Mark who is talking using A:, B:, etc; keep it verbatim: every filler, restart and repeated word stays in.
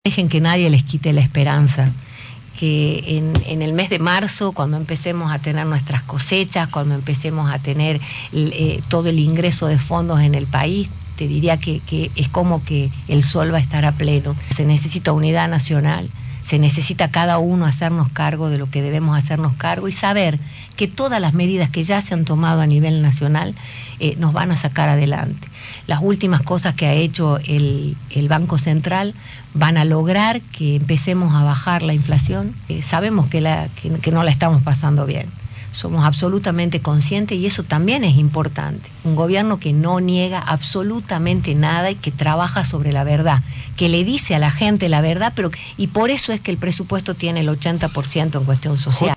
A: Dejen que nadie les quite la esperanza, que en, en el mes de marzo, cuando empecemos a tener nuestras cosechas, cuando empecemos a tener eh, todo el ingreso de fondos en el país, te diría que, que es como que el sol va a estar a pleno. Se necesita unidad nacional, se necesita cada uno hacernos cargo de lo que debemos hacernos cargo y saber que todas las medidas que ya se han tomado a nivel nacional eh, nos van a sacar adelante. Las últimas cosas que ha hecho el, el Banco Central van a lograr que empecemos a bajar la inflación. Eh, sabemos que, la, que, que no la estamos pasando bien. Somos absolutamente conscientes y eso también es importante. Un gobierno que no niega absolutamente nada y que trabaja sobre la verdad, que le dice a la gente la verdad, pero y por eso es que el presupuesto tiene el ochenta por ciento en cuestión social.